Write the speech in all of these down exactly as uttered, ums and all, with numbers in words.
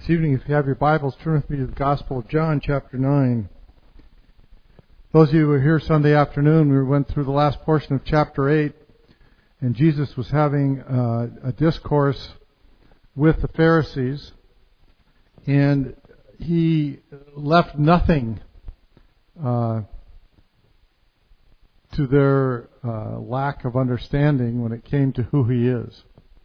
This evening, if you have your Bibles, turn with me to the Gospel of John, chapter nine. Those of you who were here Sunday afternoon, we went through the last portion of chapter eight, and Jesus was having uh, a discourse with the Pharisees, and he left nothing uh, to their uh, lack of understanding when it came to who he is.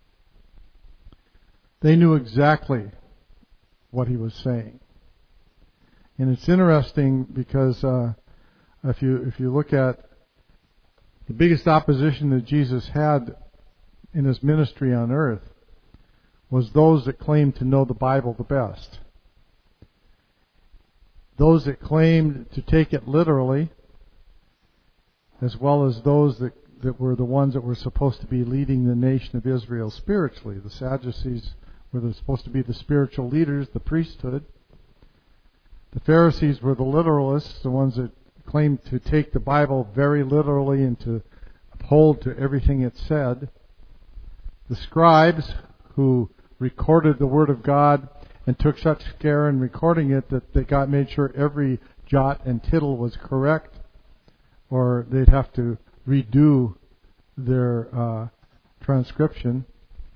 They knew exactly what he was saying. And it's interesting because uh, if you if you look at the biggest opposition that Jesus had in his ministry on earth was those that claimed to know the Bible the best. Those that claimed to take it literally, as well as those that, that were the ones that were supposed to be leading the nation of Israel spiritually. The Sadducees were supposed to be the spiritual leaders, the priesthood. The Pharisees were the literalists, the ones that claimed to take the Bible very literally and to uphold to everything it said. The scribes, who recorded the Word of God and took such care in recording it that they got made sure every jot and tittle was correct, or they'd have to redo their uh, transcription.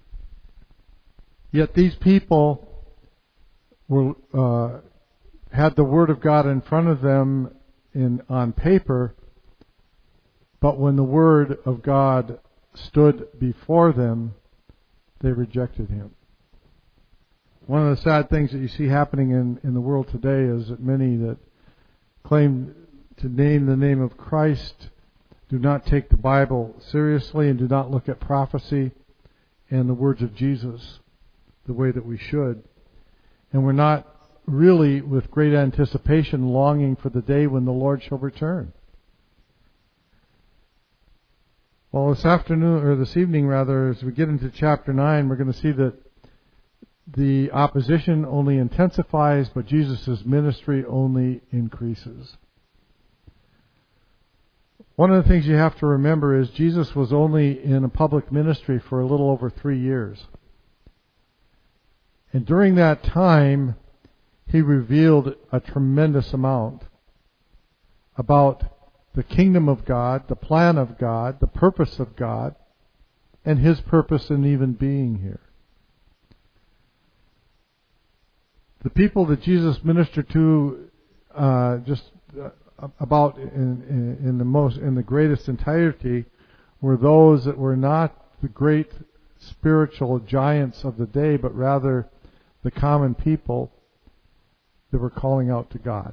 Yet these people were uh, had the Word of God in front of them in on paper, but when the Word of God stood before them, they rejected Him. One of the sad things that you see happening in, in the world today is that many that claim to name the name of Christ do not take the Bible seriously and do not look at prophecy and the words of Jesus the way that we should. And we're not really, with great anticipation, longing for the day when the Lord shall return. Well, this afternoon, or this evening rather, as we get into chapter nine, we're going to see that the opposition only intensifies, but Jesus' ministry only increases. One of the things you have to remember is Jesus was only in a public ministry for a little over three years. And during that time, he revealed a tremendous amount about the kingdom of God, the plan of God, the purpose of God, and His purpose in even being here. The people that Jesus ministered to, uh, just uh, about in, in, in the most, in the greatest entirety, were those that were not the great spiritual giants of the day, but rather the common people that were calling out to God.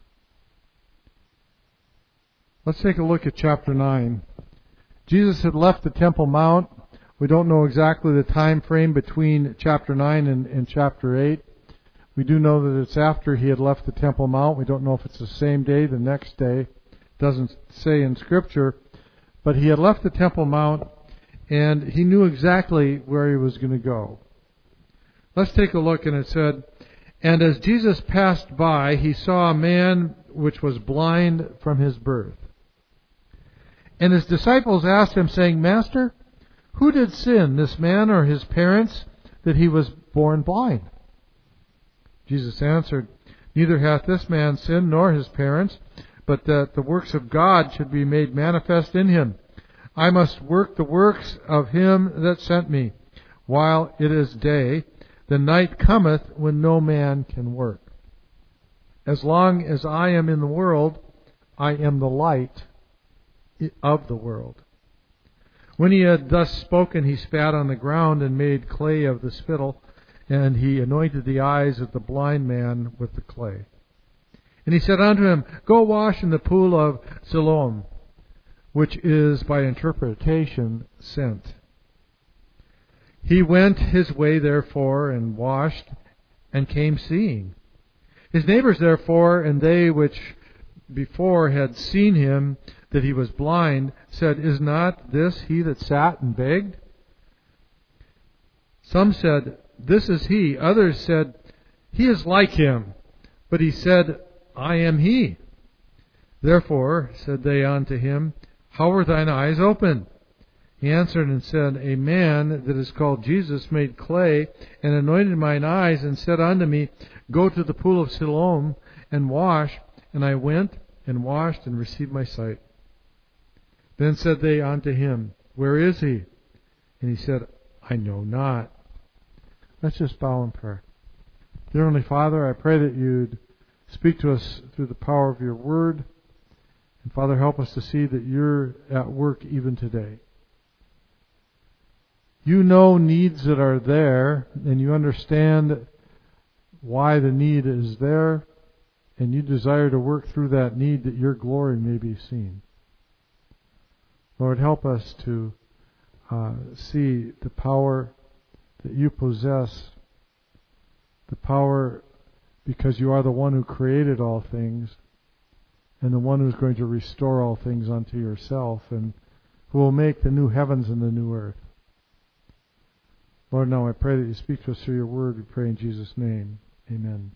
Let's take a look at chapter nine. Jesus had left the Temple Mount. We don't know exactly the time frame between chapter nine and, and chapter eight. We do know that it's after he had left the Temple Mount. We don't know if it's the same day, the next day. It doesn't say in Scripture. But he had left the Temple Mount, and he knew exactly where he was going to go. Let's take a look, and it said, "And as Jesus passed by, he saw a man which was blind from his birth. And his disciples asked him, saying, Master, who did sin, this man or his parents, that he was born blind? Jesus answered, Neither hath this man sinned nor his parents, but that the works of God should be made manifest in him. I must work the works of him that sent me, while it is day. The night cometh when no man can work. As long as I am in the world, I am the light of the world." When he had thus spoken, he spat on the ground and made clay of the spittle, and he anointed the eyes of the blind man with the clay. And he said unto him, Go wash in the pool of Siloam, which is by interpretation sent. He went his way, therefore, and washed, and came seeing. His neighbors, therefore, and they which before had seen him, that he was blind, said, Is not this he that sat and begged? Some said, This is he. Others said, He is like him. But he said, I am he. Therefore said they unto him, How were thine eyes opened? He answered and said, A man that is called Jesus made clay, and anointed mine eyes, and said unto me, Go to the pool of Siloam, and wash. And I went, and washed, and received my sight. Then said they unto him, Where is he? And he said, I know not. Let's just bow in prayer. Dear Heavenly Father, I pray that you'd speak to us through the power of your word. And Father, help us to see that you're at work even today. You know needs that are there, and you understand why the need is there, and you desire to work through that need that your glory may be seen. Lord, help us to uh, see the power that you possess, the power because you are the one who created all things, and the one who's going to restore all things unto yourself, and who will make the new heavens and the new earth. Lord, now I pray that you speak to us through your word. We pray in Jesus' name. Amen.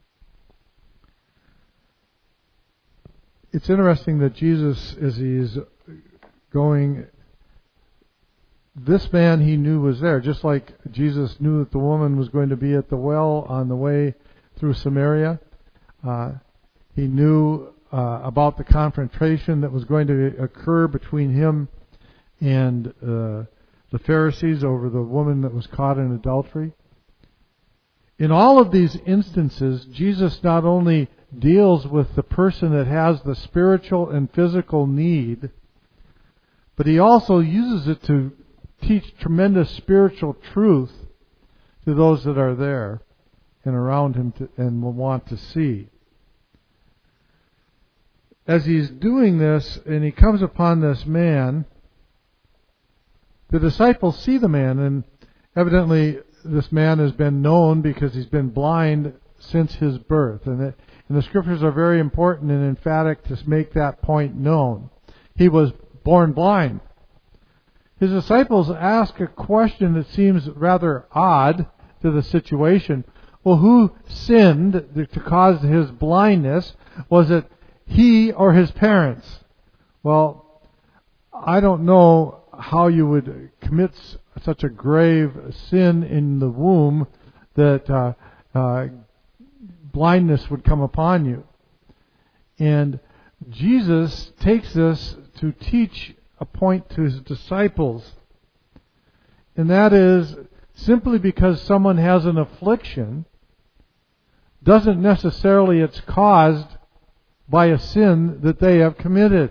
It's interesting that Jesus, as he's going, this man he knew was there, just like Jesus knew that the woman was going to be at the well on the way through Samaria. Uh, he knew uh, about the confrontation that was going to occur between him and uh, the Pharisees over the woman that was caught in adultery. In all of these instances, Jesus not only deals with the person that has the spiritual and physical need, but he also uses it to teach tremendous spiritual truth to those that are there and around him to, and will want to see. As he's doing this, and he comes upon this man, the disciples see the man, and evidently this man has been known because he's been blind since his birth. And, it, and the scriptures are very important and emphatic to make that point known. He was born blind. His disciples ask a question that seems rather odd to the situation. Well, who sinned to cause his blindness? Was it he or his parents? Well, I don't know how you would commit such a grave sin in the womb that uh, uh, blindness would come upon you. And Jesus takes this to teach a point to his disciples, and that is simply because someone has an affliction doesn't necessarily it's caused by a sin that they have committed.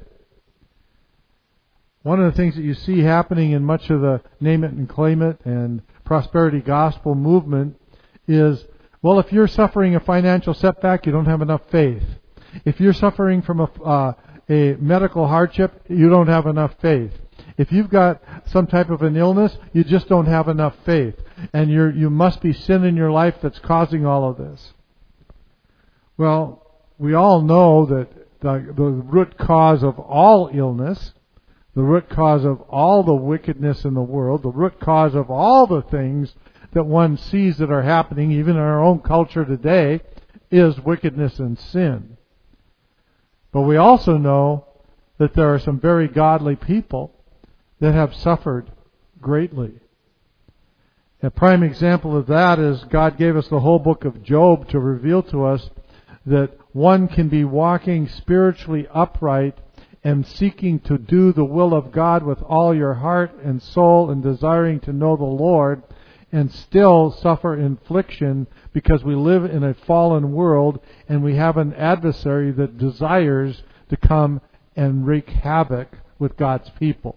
One of the things that you see happening in much of the name it and claim it and prosperity gospel movement is, well, if you're suffering a financial setback, you don't have enough faith. If you're suffering from a, uh, a medical hardship, you don't have enough faith. If you've got some type of an illness, you just don't have enough faith. And you're, you must be sin in your life that's causing all of this. Well, we all know that the, the root cause of all illness, the root cause of all the wickedness in the world, the root cause of all the things that one sees that are happening, even in our own culture today, is wickedness and sin. But we also know that there are some very godly people that have suffered greatly. A prime example of that is God gave us the whole book of Job to reveal to us that one can be walking spiritually upright and seeking to do the will of God with all your heart and soul and desiring to know the Lord and still suffer infliction because we live in a fallen world and we have an adversary that desires to come and wreak havoc with God's people.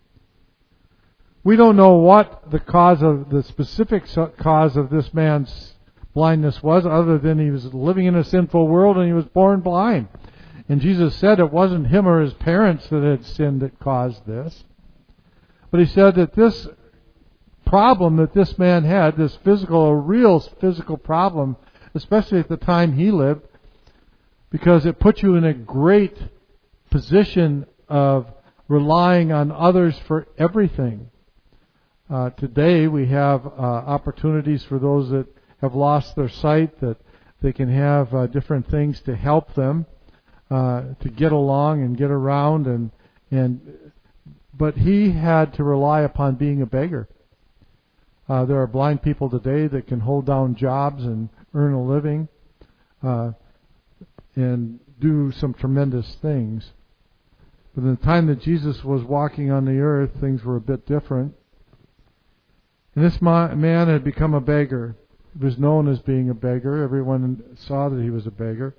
We don't know what the cause of the specific cause of this man's blindness was, other than he was living in a sinful world and he was born blind. And Jesus said it wasn't him or his parents that had sinned that caused this. But he said that this problem that this man had, this physical, a real physical problem, especially at the time he lived, because it put you in a great position of relying on others for everything. Uh, today we have uh, opportunities for those that have lost their sight, that they can have uh, different things to help them uh, to get along and get around and and but he had to rely upon being a beggar. Uh, there are blind people today that can hold down jobs and earn a living uh, and do some tremendous things. But in the time that Jesus was walking on the earth, things were a bit different. And this man had become a beggar. He was known as being a beggar. Everyone saw that he was a beggar.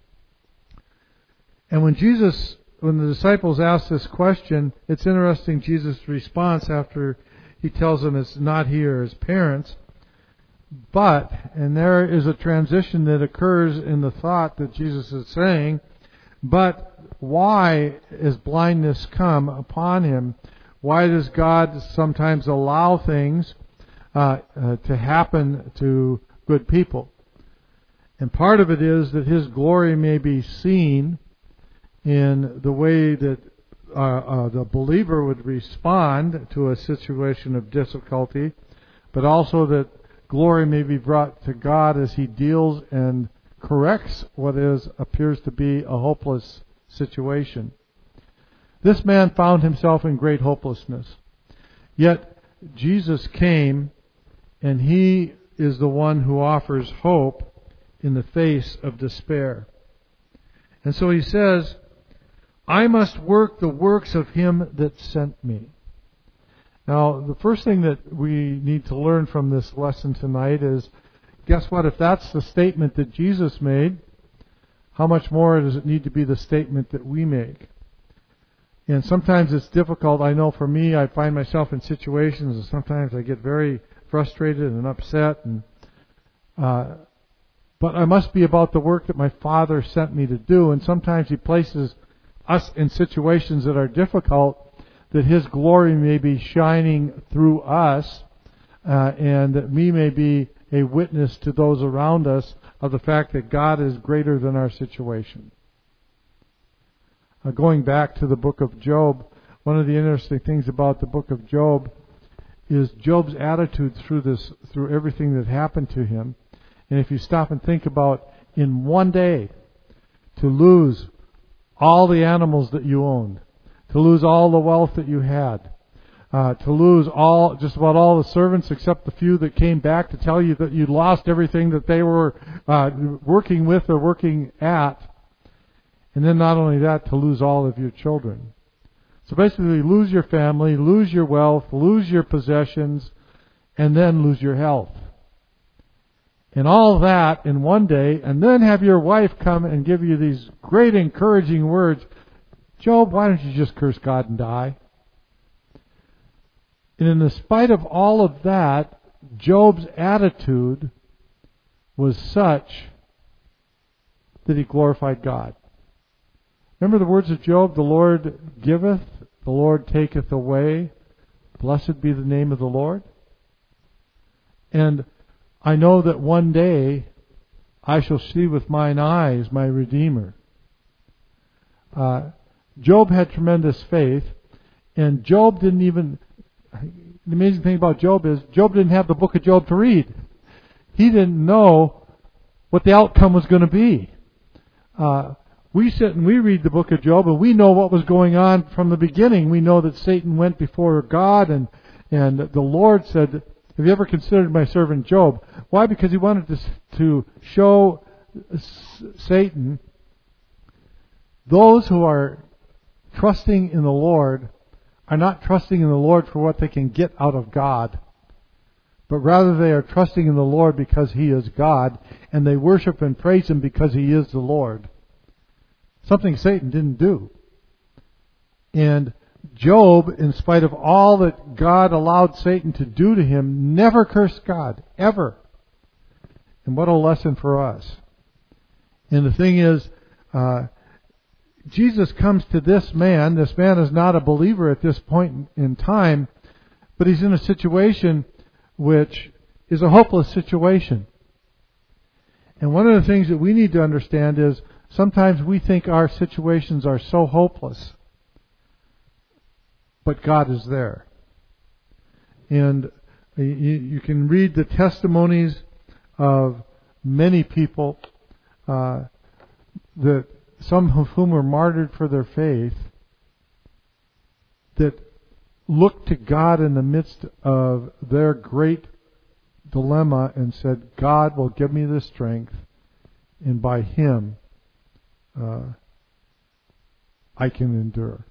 And when Jesus, when the disciples asked this question, it's interesting, Jesus' response after he tells them it's not he or his parents. But, and there is a transition that occurs in the thought that Jesus is saying, but why is blindness come upon him? Why does God sometimes allow things uh, uh, to happen to good people? And part of it is that His glory may be seen in the way that uh, uh, the believer would respond to a situation of difficulty, but also that glory may be brought to God as He deals and corrects what is appears to be a hopeless situation. This man found himself in great hopelessness. Yet Jesus came, and He is the one who offers hope in the face of despair. And so He says, I must work the works of Him that sent me. Now, the first thing that we need to learn from this lesson tonight is, guess what? If that's the statement that Jesus made, how much more does it need to be the statement that we make? And sometimes it's difficult. I know for me, I find myself in situations, and sometimes I get very frustrated and upset. And uh, but I must be about the work that my Father sent me to do. And sometimes He places us in situations that are difficult, that His glory may be shining through us, uh, and that we may be a witness to those around us of the fact that God is greater than our situation. Uh, going back to the book of Job, one of the interesting things about the book of Job is Job's attitude through this, through everything that happened to him. And if you stop and think about, in one day, to lose all the animals that you owned, to lose all the wealth that you had, uh, to lose all, just about all the servants except the few that came back to tell you that you lost everything that they were uh, working with or working at, and then not only that, to lose all of your children. So basically, lose your family, lose your wealth, lose your possessions, and then lose your health. And all that in one day, and then have your wife come and give you these great encouraging words. Job, why don't you just curse God and die? And in the spite of all of that, Job's attitude was such that he glorified God. Remember the words of Job, the Lord giveth, the Lord taketh away. Blessed be the name of the Lord. And I know that one day I shall see with mine eyes my Redeemer. Uh, Job had tremendous faith, and Job didn't even... The amazing thing about Job is Job didn't have the book of Job to read. He didn't know what the outcome was going to be. Uh, we sit and we read the book of Job, and we know what was going on from the beginning. We know that Satan went before God, and, and the Lord said, have you ever considered my servant Job? Why? Because He wanted to, to show Satan, those who are trusting in the Lord are not trusting in the Lord for what they can get out of God, but rather they are trusting in the Lord because He is God, and they worship and praise Him because He is the Lord. Something Satan didn't do. And Job, in spite of all that God allowed Satan to do to him, never cursed God, ever. And what a lesson for us. And the thing is, uh, Jesus comes to this man. This man is not a believer at this point in time, but he's in a situation which is a hopeless situation. And one of the things that we need to understand is sometimes we think our situations are so hopeless, but God is there. And you, you can read the testimonies of many people, uh, that some of whom were martyred for their faith, that looked to God in the midst of their great dilemma and said, God will give me the strength, and by Him uh, I can endure.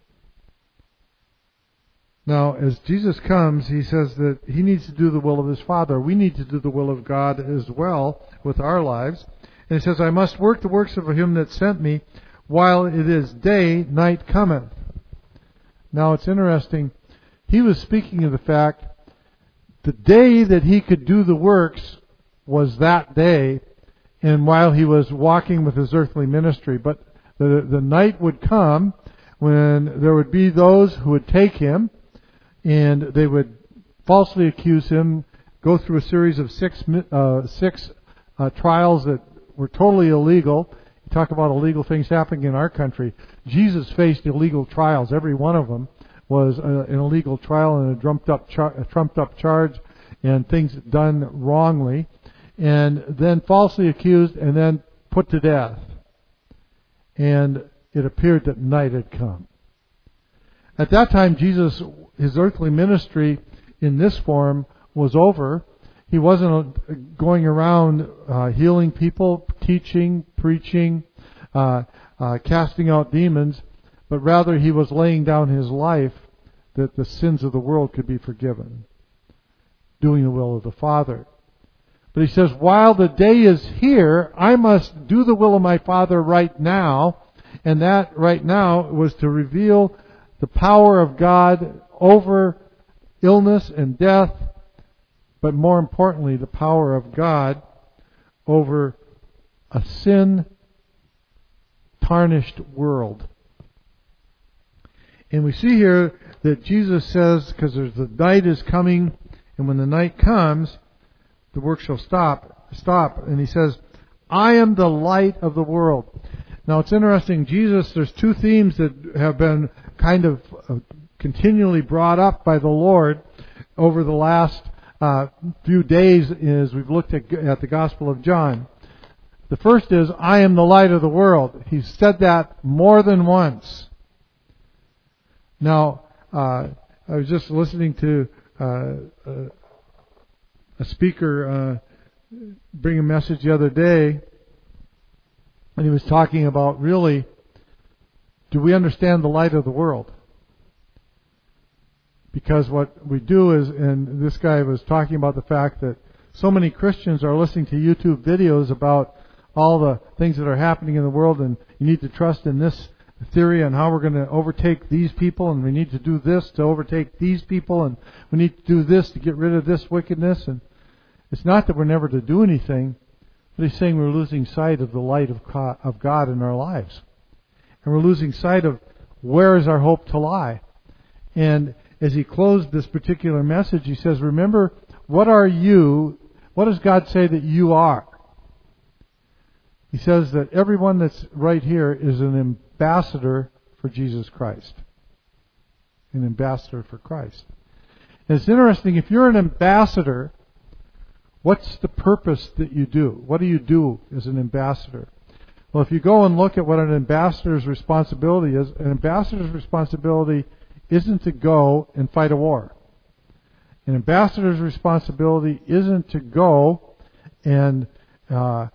Now, as Jesus comes, He says that He needs to do the will of His Father. We need to do the will of God as well with our lives. And He says, I must work the works of Him that sent me, while it is day, night cometh. Now, it's interesting. He was speaking of the fact the day that He could do the works was that day, and while He was walking with His earthly ministry. But the, the night would come when there would be those who would take Him, and they would falsely accuse Him, go through a series of six uh, six uh, trials that were totally illegal. You talk about illegal things happening in our country. Jesus faced illegal trials. Every one of them was a, an illegal trial and a trumped up, char- a trumped up charge and things done wrongly, and then falsely accused and then put to death. And it appeared that night had come. At that time, Jesus, His earthly ministry in this form was over. He wasn't going around uh, healing people, teaching, preaching, uh, uh, casting out demons, but rather He was laying down His life that the sins of the world could be forgiven, doing the will of the Father. But He says, while the day is here, I must do the will of my Father right now, and that right now was to reveal the power of God over illness and death, but more importantly, the power of God over a sin-tarnished world. And we see here that Jesus says, because there's the night is coming, and when the night comes, the work shall stop. Stop. And He says, I am the light of the world. Now it's interesting, Jesus, there's two themes that have been kind of uh, continually brought up by the Lord over the last uh, few days as we've looked at, at the Gospel of John. The first is, I am the light of the world. He's said that more than once. Now, uh, I was just listening to uh, uh, a speaker uh, bring a message the other day, and he was talking about, really, do we understand the light of the world? Because what we do is, and this guy was talking about the fact that so many Christians are listening to YouTube videos about all the things that are happening in the world, and you need to trust in this theory on how we're going to overtake these people, and we need to do this to overtake these people, and we need to do this to get rid of this wickedness. And it's not that we're never to do anything, but He's saying we're losing sight of the light of God in our lives. And we're losing sight of where is our hope to lie. And as He closed this particular message, He says, remember, what are you, what does God say that you are? He says that everyone that's right here is an ambassador for Jesus Christ. An ambassador for Christ. And it's interesting, if you're an ambassador, what's the purpose that you do? What do you do as an ambassador? Well, if you go and look at what an ambassador's responsibility is, an ambassador's responsibility isn't to go and fight a war. An ambassador's responsibility isn't to go and uh,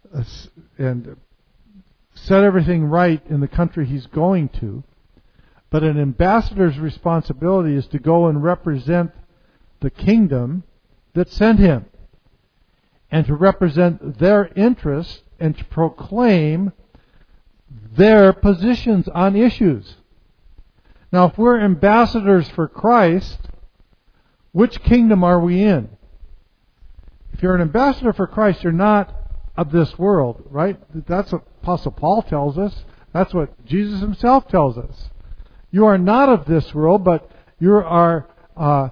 and set everything right in the country he's going to. But an ambassador's responsibility is to go and represent the kingdom that sent him, and to represent their interests and to proclaim their positions on issues. Now, if we're ambassadors for Christ, which kingdom are we in? If you're an ambassador for Christ, you're not of this world, right? That's what Apostle Paul tells us. That's what Jesus Himself tells us. You are not of this world, but you are uh,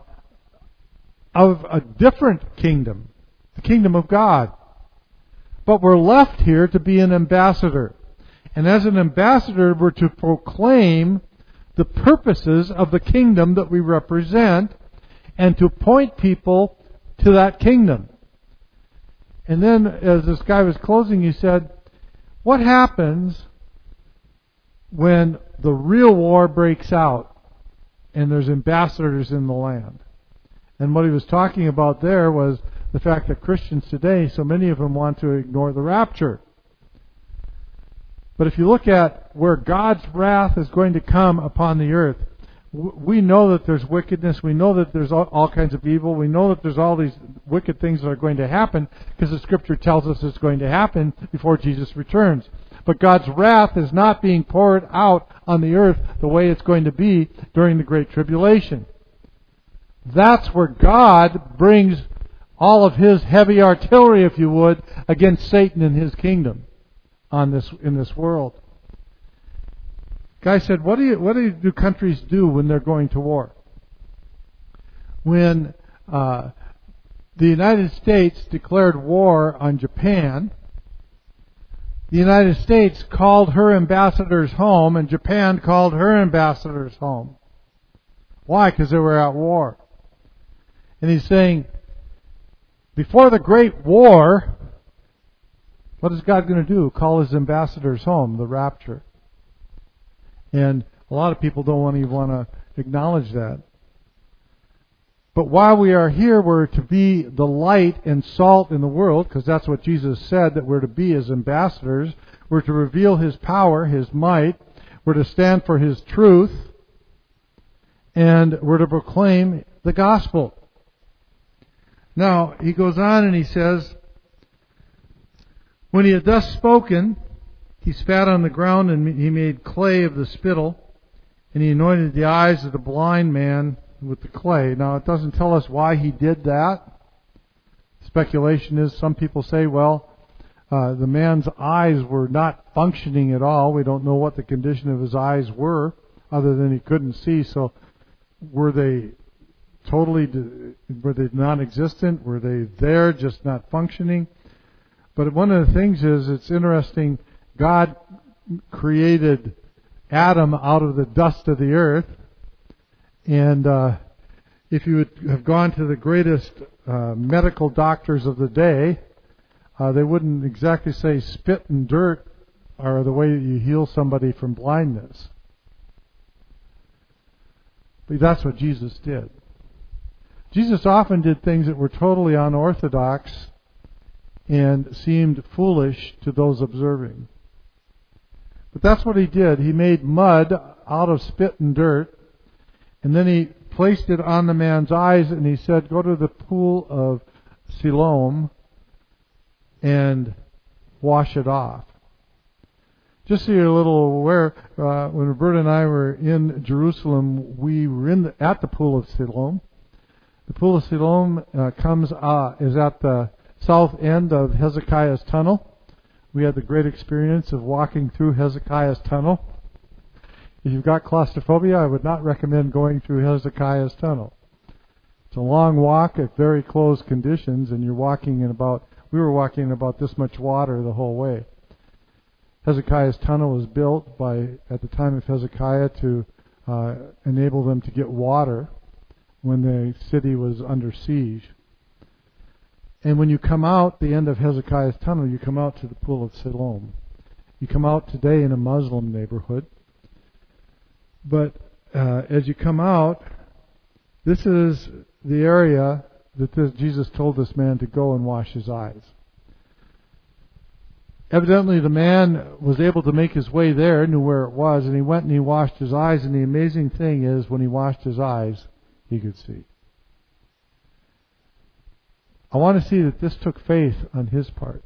of a different kingdom, the kingdom of God. But we're left here to be an ambassador. And as an ambassador, we're to proclaim the purposes of the kingdom that we represent and to point people to that kingdom. And then, as this guy was closing, he said, what happens when the real war breaks out and there's ambassadors in the land. And what he was talking about there was the fact that Christians today, so many of them want to ignore the rapture. But if you look at where God's wrath is going to come upon the earth, we know that there's wickedness. We know that there's all, all kinds of evil. We know that there's all these wicked things that are going to happen because the Scripture tells us it's going to happen before Jesus returns. But God's wrath is not being poured out on the earth the way it's going to be during the Great Tribulation. That's where God brings all of His heavy artillery, if you would, against Satan and his kingdom on this in this world. Guy said, what do you, what do, you, do countries do when they're going to war? When uh, the United States declared war on Japan, the United States called her ambassadors home, and Japan called her ambassadors home. Why? Because they were at war. And he's saying, before the Great War, what is God going to do? Call His ambassadors home, the rapture. And a lot of people don't even want to acknowledge that. But while we are here, we're to be the light and salt in the world, because that's what Jesus said, that we're to be His ambassadors. We're to reveal His power, His might. We're to stand for His truth. And we're to proclaim the gospel. Now, he goes on and he says, when he had thus spoken, he spat on the ground and he made clay of the spittle, and he anointed the eyes of the blind man with the clay. Now, it doesn't tell us why he did that. Speculation is, some people say, well, uh, the man's eyes were not functioning at all. We don't know what the condition of his eyes were, other than he couldn't see. So, were they totally, were they non-existent? Were they there, just not functioning? But one of the things is, it's interesting, God created Adam out of the dust of the earth. And uh, if you would have gone to the greatest uh, medical doctors of the day, uh, they wouldn't exactly say spit and dirt are the way that you heal somebody from blindness. But that's what Jesus did. Jesus often did things that were totally unorthodox and seemed foolish to those observing. But that's what He did. He made mud out of spit and dirt, and then He placed it on the man's eyes, and He said, go to the pool of Siloam and wash it off. Just so you're a little aware, uh, when Roberta and I were in Jerusalem, we were in the, at the pool of Siloam. The pool of Siloam uh, comes uh, is at the south end of Hezekiah's tunnel. We had the great experience of walking through Hezekiah's tunnel. If you've got claustrophobia, I would not recommend going through Hezekiah's tunnel. It's a long walk at very closed conditions, and you're walking in about, we were walking in about this much water the whole way. Hezekiah's tunnel was built by, at the time of Hezekiah, to uh, enable them to get water when the city was under siege. And when you come out the end of Hezekiah's tunnel, you come out to the pool of Siloam. You come out today in a Muslim neighborhood. But uh, as you come out, this is the area that this, Jesus told this man to go and wash his eyes. Evidently, the man was able to make his way there, knew where it was, and he went and he washed his eyes. And the amazing thing is, when he washed his eyes, he could see. I want to see that this took faith on his part.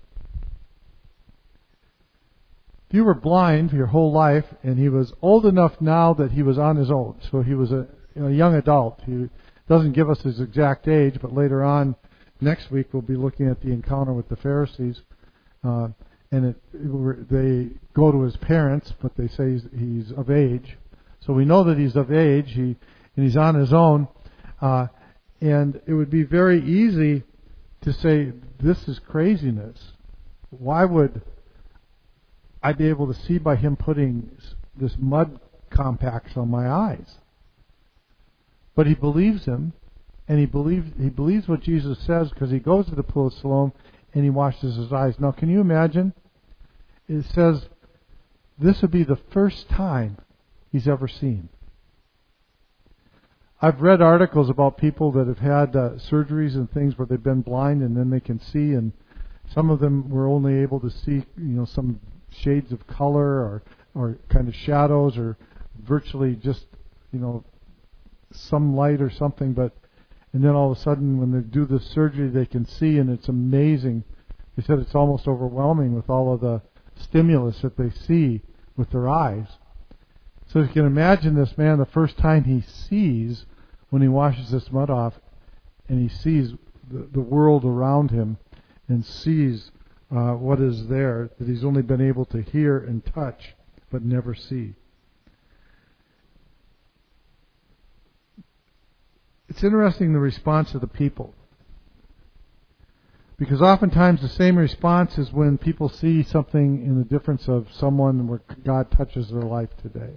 If you were blind your whole life, and he was old enough now that he was on his own, so he was a, a young adult. He doesn't give us his exact age, but later on, next week, we'll be looking at the encounter with the Pharisees. Uh, and it, it, they go to his parents, but they say he's, he's of age. So we know that he's of age, he, and he's on his own. Uh, and it would be very easy to say, this is craziness. Why would I be able to see by him putting this mud compacts on my eyes? But he believes him, and he believes he believes what Jesus says, because he goes to the pool of Siloam and he washes his eyes. Now, can you imagine? It says this would be the first time he's ever seen. I've read articles about people that have had uh, surgeries and things where they've been blind and then they can see, and some of them were only able to see, you know, some shades of color or or kind of shadows or virtually just, you know, some light or something, but and then all of a sudden when they do this surgery they can see, and it's amazing. They said it's almost overwhelming with all of the stimulus that they see with their eyes. So you can imagine this man, the first time he sees, when he washes this mud off, and he sees the, the world around him and sees uh, what is there, that he's only been able to hear and touch but never see. It's interesting, the response of the people. Because oftentimes the same response is when people see something in the difference of someone where God touches their life today.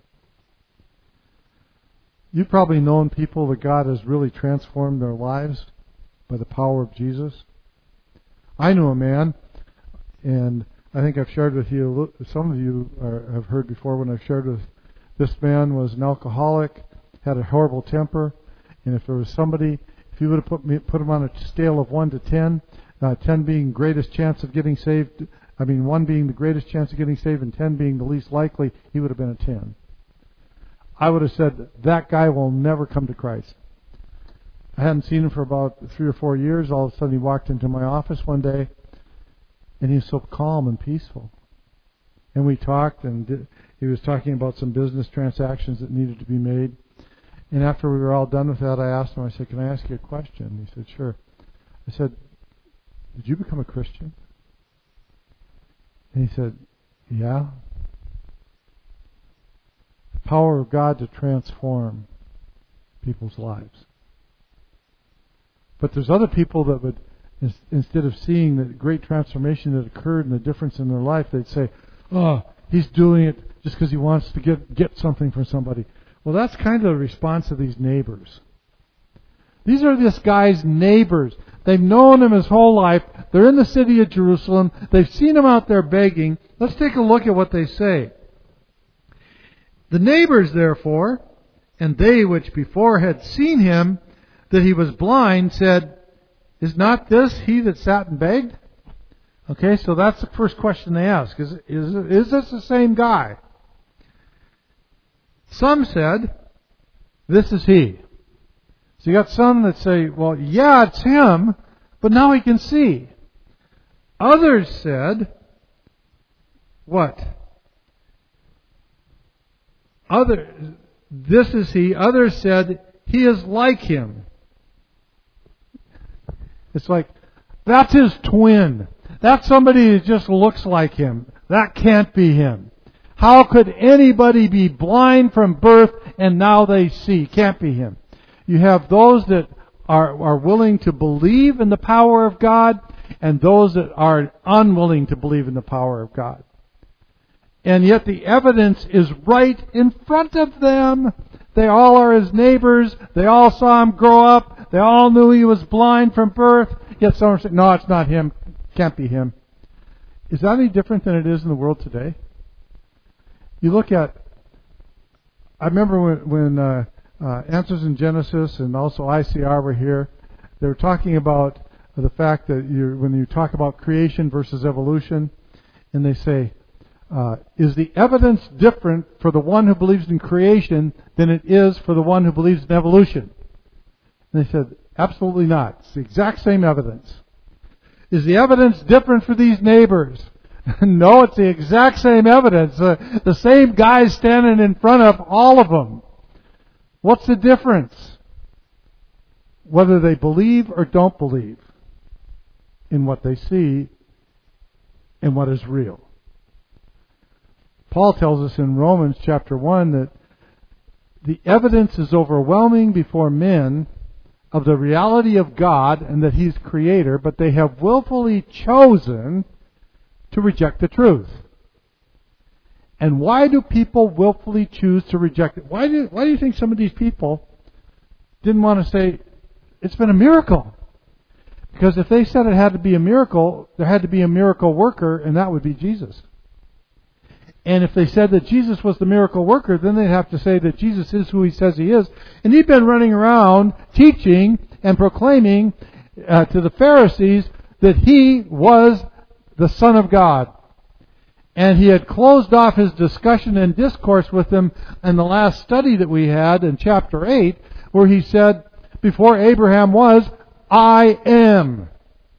You've probably known people that God has really transformed their lives by the power of Jesus. I knew a man, and I think I've shared with you, some of you are, have heard before when I've shared with, this man was an alcoholic, had a horrible temper, and if there was somebody, if you would have put, me, put him on a scale of one to ten, uh, ten being greatest chance of getting saved, I mean one being the greatest chance of getting saved and ten being the least likely, he would have been a ten. I would have said, that guy will never come to Christ. I hadn't seen him for about three or four years. All of a sudden he walked into my office one day, and he was so calm and peaceful. And we talked, and did, he was talking about some business transactions that needed to be made. And after we were all done with that, I asked him, I said, can I ask you a question? He said, sure. I said, did you become a Christian? And he said, yeah. The power of God to transform people's lives. But there's other people that would, instead of seeing the great transformation that occurred and the difference in their life, they'd say, oh, he's doing it just because he wants to get, get something from somebody. Well, that's kind of the response of these neighbors. These are this guy's neighbors. They've known him his whole life. They're in the city of Jerusalem. They've seen him out there begging. Let's take a look at what they say. The neighbors, therefore, and they which before had seen him, that he was blind, said, is not this he that sat and begged? Okay, so that's the first question they ask. Is, is, is this the same guy? Some said, this is he. So you got some that say, well, yeah, it's him, but now he can see. Others said, what? Other, this is he. Others said, he is like him. It's like, that's his twin. That's somebody that just looks like him. That can't be him. How could anybody be blind from birth and now they see? Can't be him. You have those that are, are willing to believe in the power of God and those that are unwilling to believe in the power of God. And yet the evidence is right in front of them. They all are his neighbors. They all saw him grow up. They all knew he was blind from birth. Yet some are saying, no, it's not him. Can't be him. Is that any different than it is in the world today? You look at, I remember when, when uh, uh, Answers in Genesis and also I C R were here, they were talking about the fact that you, when you talk about creation versus evolution, and they say, uh, is the evidence different for the one who believes in creation than it is for the one who believes in evolution? And they said, absolutely not. It's the exact same evidence. Is the evidence different for these neighbors? No, it's the exact same evidence. Uh, the same guy standing in front of all of them. What's the difference? Whether they believe or don't believe in what they see and what is real. Paul tells us in Romans chapter one that the evidence is overwhelming before men of the reality of God and that He's Creator, but they have willfully chosen to reject the truth. And why do people willfully choose to reject it? Why do, why do you think some of these people didn't want to say, it's been a miracle? Because if they said it had to be a miracle, there had to be a miracle worker, and that would be Jesus. And if they said that Jesus was the miracle worker, then they'd have to say that Jesus is who he says he is. And he'd been running around teaching and proclaiming uh, to the Pharisees that he was the Son of God. And he had closed off his discussion and discourse with them in the last study that we had in chapter eight, where he said, before Abraham was, I am.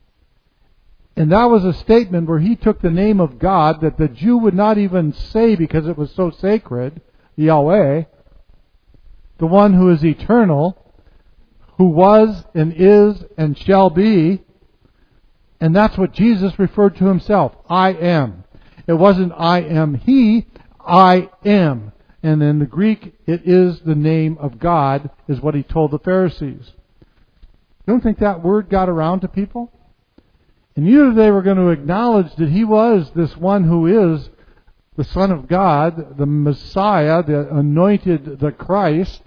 And that was a statement where he took the name of God that the Jew would not even say because it was so sacred, Yahweh, the one who is eternal, who was and is and shall be. And that's what Jesus referred to himself. I am. It wasn't I am he, I am. And in the Greek, it is the name of God, is what he told the Pharisees. You don't think that word got around to people? And either they were going to acknowledge that he was this one who is the Son of God, the Messiah, the anointed, the Christ,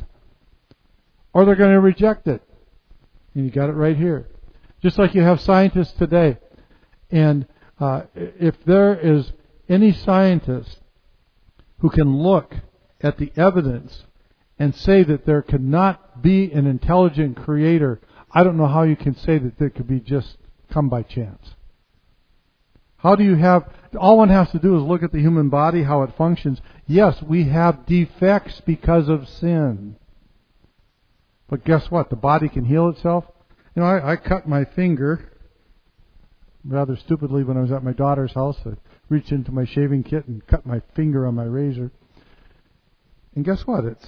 or they're going to reject it. And you got it right here. Just like you have scientists today. And uh, if there is any scientist who can look at the evidence and say that there could not be an intelligent creator, I don't know how you can say that there could be just come by chance. How do you have, all one has to do is look at the human body, how it functions. Yes, we have defects because of sin. But guess what? The body can heal itself. You know, I, I cut my finger rather stupidly when I was at my daughter's house. I reached into my shaving kit and cut my finger on my razor. And guess what? It's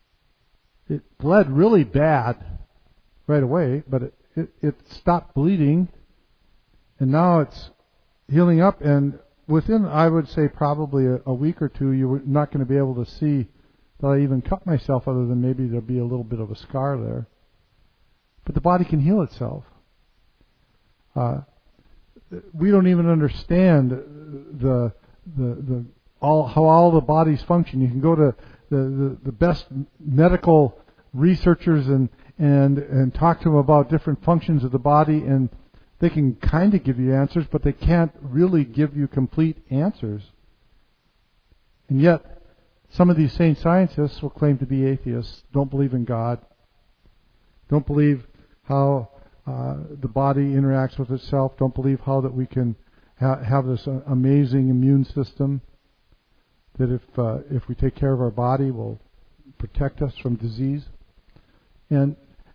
it bled really bad right away, but it, it, it stopped bleeding. And now it's healing up, and within, I would say, probably a, a week or two, you're not going to be able to see that I even cut myself, other than maybe there'll be a little bit of a scar there. But the body can heal itself. Uh, we don't even understand the the the all how all the bodies function. You can go to the, the, the best medical researchers and, and and talk to them about different functions of the body, and they can kind of give you answers, but they can't really give you complete answers. And yet, some of these same scientists will claim to be atheists, don't believe in God, don't believe how uh, the body interacts with itself, don't believe how that we can ha- have this uh, amazing immune system, that if uh, if we take care of our body will protect us from disease, and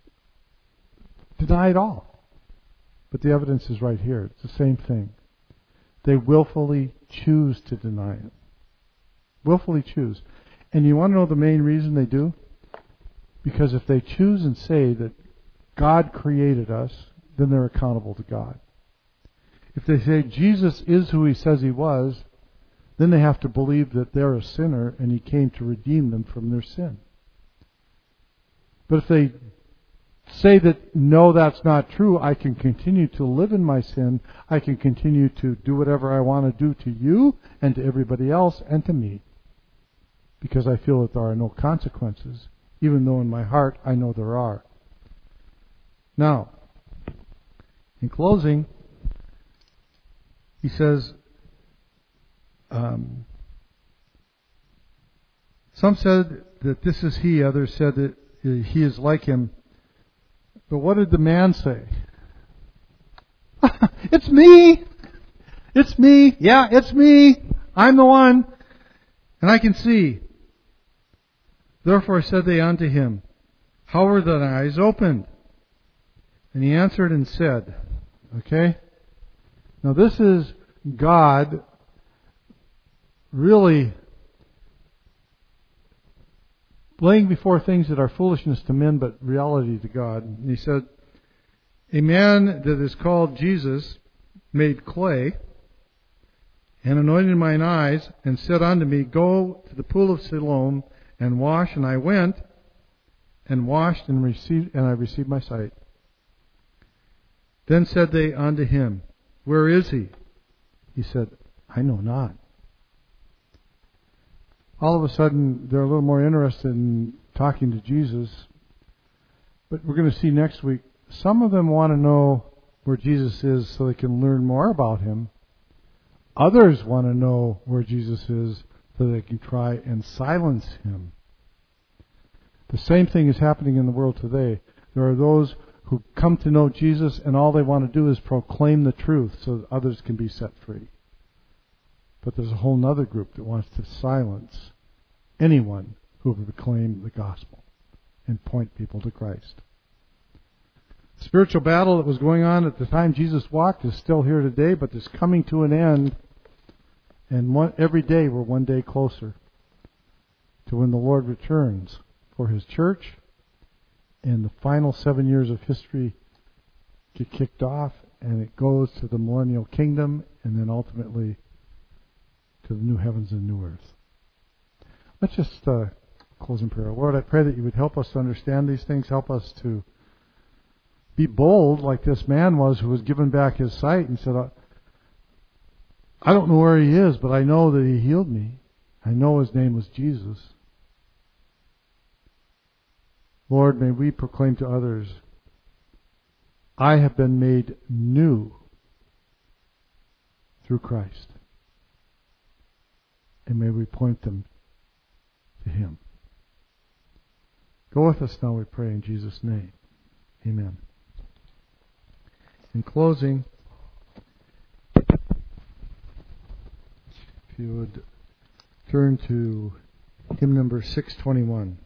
deny it all. But the evidence is right here. It's the same thing. They willfully choose to deny it. Willfully choose. And you want to know the main reason they do? Because if they choose and say that God created us, then they're accountable to God. If they say Jesus is who he says he was, then they have to believe that they're a sinner and he came to redeem them from their sin. But if they say that, no, that's not true, I can continue to live in my sin, I can continue to do whatever I want to do to you and to everybody else and to me, because I feel that there are no consequences, even though in my heart I know there are. Now, in closing, he says, um, some said that this is he, others said that he is like him. But what did the man say? It's me! It's me! Yeah, it's me! I'm the one! And I can see. Therefore said they unto him, how were thine eyes opened? And he answered and said, okay? Now this is God really laying before things that are foolishness to men, but reality to God. And he said, a man that is called Jesus made clay, and anointed mine eyes, and said unto me, go to the pool of Siloam, and wash. And I went, and washed, and received, and I received my sight. Then said they unto him, where is he? He said, I know not. All of a sudden, they're a little more interested in talking to Jesus. But we're going to see next week, some of them want to know where Jesus is so they can learn more about him. Others want to know where Jesus is so they can try and silence him. The same thing is happening in the world today. There are those who come to know Jesus and all they want to do is proclaim the truth so that others can be set free. But there's a whole other group that wants to silence anyone who will proclaim the gospel and point people to Christ. The spiritual battle that was going on at the time Jesus walked is still here today, but it's coming to an end. And one, every day we're one day closer to when the Lord returns for His church and the final seven years of history get kicked off and it goes to the millennial kingdom and then ultimately to the new heavens and new earth. Let's just uh, close in prayer. Lord, I pray that you would help us to understand these things, help us to be bold like this man was who was given back his sight and said, I don't know where he is, but I know that he healed me. I know his name was Jesus. Lord, may we proclaim to others, I have been made new through Christ. And may we point them to Him. Go with us now, we pray, in Jesus' name. Amen. In closing, if you would turn to hymn number six twenty-one.